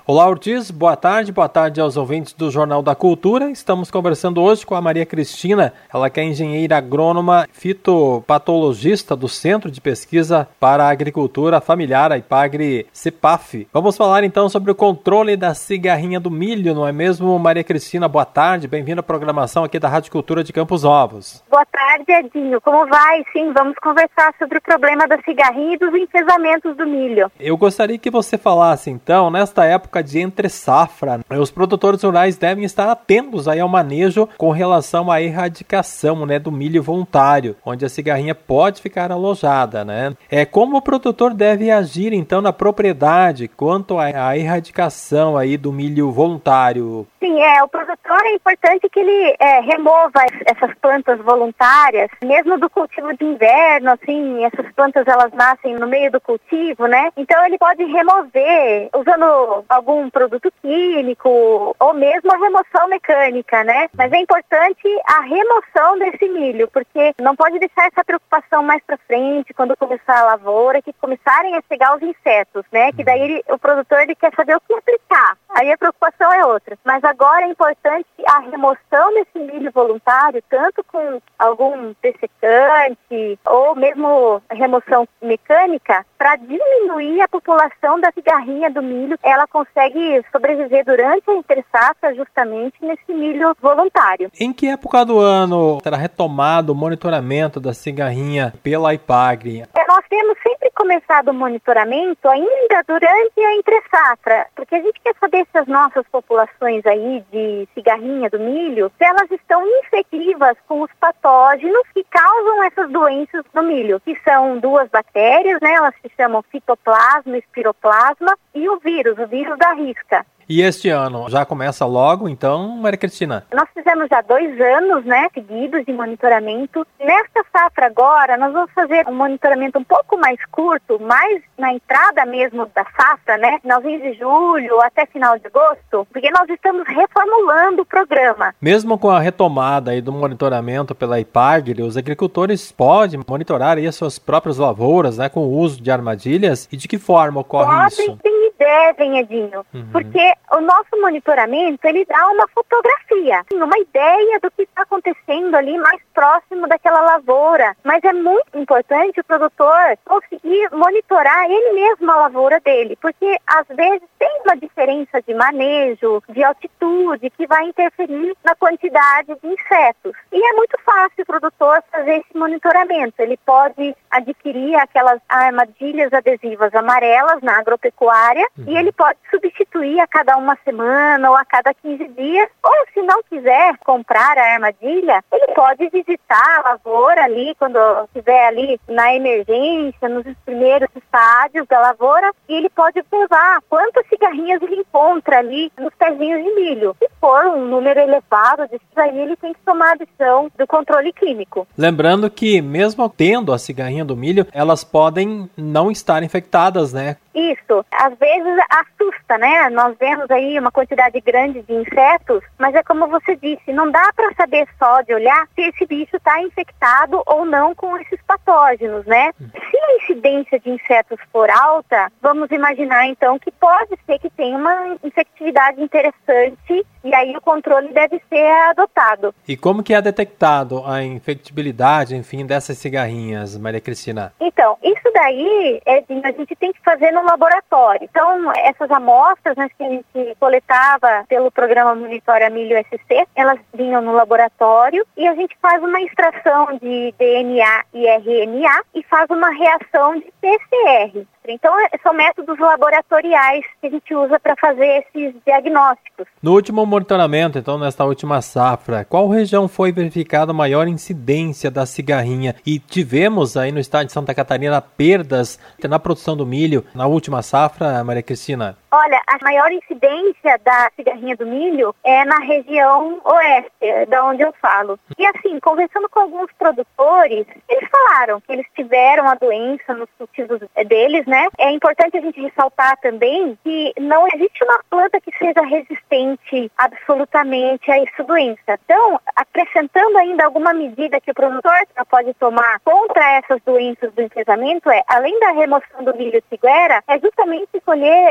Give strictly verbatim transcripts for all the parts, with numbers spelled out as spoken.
Olá, Ortiz, boa tarde, boa tarde aos ouvintes do Jornal da Cultura. Estamos conversando hoje com a Maria Cristina, ela que é engenheira agrônoma fitopatologista do Centro de Pesquisa para a Agricultura Familiar, a IPAGRE-CEPAF. Vamos falar então sobre o controle da cigarrinha do milho, não é mesmo, Maria Cristina? Boa tarde, bem-vinda à programação aqui da Rádio Cultura de Campos Novos. Boa tarde, Edinho. Como vai? Sim, vamos conversar sobre o problema da cigarrinha e dos enfesamentos do milho. Eu gostaria que você falasse então, nesta época de entre-safra, os produtores rurais devem estar atentos aí ao manejo com relação à erradicação, né, do milho voluntário, onde a cigarrinha pode ficar alojada, né? É como o produtor deve agir então na propriedade quanto à erradicação aí do milho voluntário? Sim, é, o produtor é importante que ele é, remova essas plantas voluntárias, mesmo do cultivo de inverno, assim, essas plantas elas nascem no meio do cultivo, né? Então ele pode remover usando algum produto químico ou mesmo a remoção mecânica, né? Mas é importante a remoção desse milho, porque não pode deixar essa preocupação mais para frente, quando começar a lavoura, que começarem a chegar os insetos, né? Que daí ele, o produtor ele quer saber o que aplicar. Aí a preocupação é outra. Mas agora é importante a remoção desse milho voluntário, tanto com algum dessecante ou mesmo remoção mecânica, para diminuir a população da cigarrinha do milho. Ela consegue sobreviver durante a entre-safra justamente nesse milho voluntário. Em que época do ano será retomado o monitoramento da cigarrinha pela IPAGRE? É, nós temos sempre começado o monitoramento ainda durante a entre-safra, porque a gente quer saber se as nossas populações aí de cigarrinha do milho, se elas estão infectivas com os patógenos que causam essas doenças no milho, que são duas bactérias, né? Elas se chamam fitoplasma, espiroplasma e o vírus, o vírus da risca. E este ano já começa logo, então, Maria Cristina? Nós fizemos já dois anos, né, seguidos de monitoramento. Nesta safra agora, nós vamos fazer um monitoramento um pouco mais curto, mais na entrada mesmo da safra, né, finalzinho de julho até final de agosto, porque nós estamos reformulando o programa. Mesmo com a retomada aí do monitoramento pela IPAGRE, os agricultores podem monitorar aí as suas próprias lavouras, né, com o uso de armadilhas? E de que forma ocorre podem, isso? Sim, e devem, Edinho, uhum. Porque o nosso monitoramento, ele dá uma fotografia, uma ideia do que está acontecendo ali mais próximo daquela lavoura. Mas é muito importante o produtor conseguir monitorar ele mesmo a lavoura dele, porque às vezes tem uma diferença de manejo, de altitude, que vai interferir na quantidade de insetos. E é muito fácil o produtor fazer esse monitoramento. Ele pode adquirir aquelas armadilhas adesivas amarelas na agropecuária, uhum. E ele pode substituir a cada uma semana ou a cada quinze dias, ou se não quiser comprar a armadilha, ele pode visitar a lavoura ali, quando estiver ali na emergência, nos primeiros estádios da lavoura, e ele pode observar quantas cigarrinhas ele encontra ali nos pezinhos de milho. Se for um número elevado disso aí, ele tem que tomar a decisão do controle químico. Lembrando que mesmo tendo a cigarrinha do milho, elas podem não estar infectadas, né? Isso, às vezes assusta, né? Nós vemos aí uma quantidade grande de insetos, mas é como você disse, não dá para saber só de olhar se esse bicho está infectado ou não com esses patógenos, né? Se a incidência de insetos for alta, vamos imaginar então que pode ser que tenha uma infectividade interessante e aí o controle deve ser adotado. E como que é detectado a infectibilidade, enfim, dessas cigarrinhas, Maria Cristina? Então, isso daí, Edinho, a gente tem que fazer no laboratório. Então, essas amostras, né, que a gente coletava pelo programa Monitora Milho S C, elas vinham no laboratório e a gente faz uma extração de D N A e R N A e faz uma reação de P C R. Então, são métodos laboratoriais que a gente usa para fazer esses diagnósticos. No último monitoramento, então, nesta última safra, qual região foi verificada a maior incidência da cigarrinha? E tivemos aí no estado de Santa Catarina perdas na produção do milho na última safra, Maria Cristina? Olha, a maior incidência da cigarrinha do milho é na região oeste, da onde eu falo. E assim, conversando com alguns produtores, eles falaram que eles tiveram a doença nos cultivos deles, né? É importante a gente ressaltar também que não existe uma planta que seja resistente absolutamente a essa doença. Então, acrescentando ainda alguma medida que o produtor pode tomar contra essas doenças do enfesamento, é, além da remoção do milho tiguera, é justamente escolher cultivar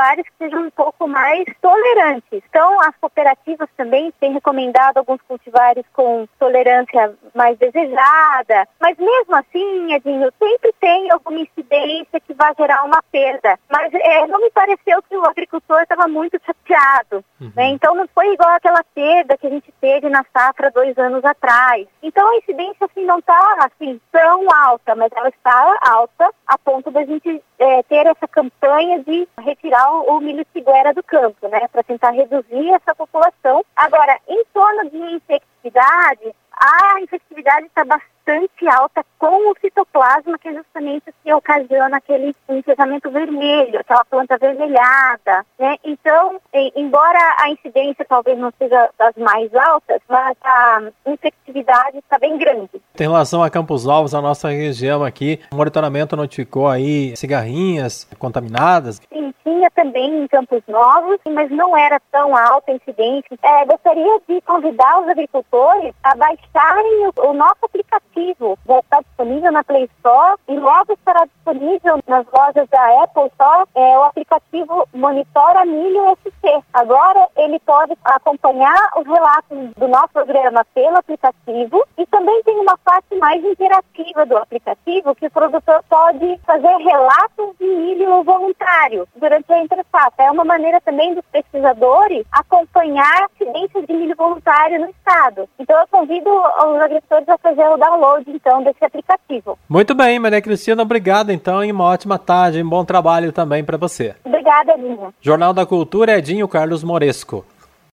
cultivares que sejam um pouco mais tolerantes. Então, as cooperativas também têm recomendado alguns cultivares com tolerância mais desejada, mas mesmo assim, Edinho, sempre tem alguma incidência que vai gerar uma perda. Mas é, não me pareceu que o agricultor estava muito chateado, uhum. né? Então não foi igual aquela perda que a gente teve na safra dois anos atrás. Então a incidência assim, não está assim, tão alta, mas ela está alta a ponto da gente é, ter essa campanha de retirar o, o milho figueira do campo, né? Para tentar reduzir essa população. Agora, em torno de infectividade, a infectividade está bastante alta com o fitoplasma, que é justamente o que ocasiona aquele enfesamento vermelho, aquela planta avermelhada, né? Então, e, embora a incidência talvez não seja das mais altas, mas a infectividade está bem grande. Em relação a Campos Novos, a nossa região aqui, o monitoramento notificou aí cigarrinhas contaminadas? Sim, tinha também em Campos Novos, mas não era tão alta a incidência. É, gostaria de convidar os agricultores a baixarem o, o nosso aplicativo. Já está disponível na Play Store e logo estará disponível nas lojas da Apple Store é, o aplicativo Monitora Milho S C. Agora ele pode acompanhar os relatos do nosso programa pelo aplicativo e também tem uma parte mais interativa do aplicativo que o produtor pode fazer relatos de milho voluntário durante a entre-safra. É uma maneira também dos pesquisadores acompanhar a incidência de milho voluntário no estado. Então eu convido os agricultores a fazer o download então desse aplicativo. Muito bem, Maria Cristina, obrigado então e uma ótima tarde, um bom trabalho também para você. Obrigada, Edinho. Jornal da Cultura, Edinho Carlos Moresco.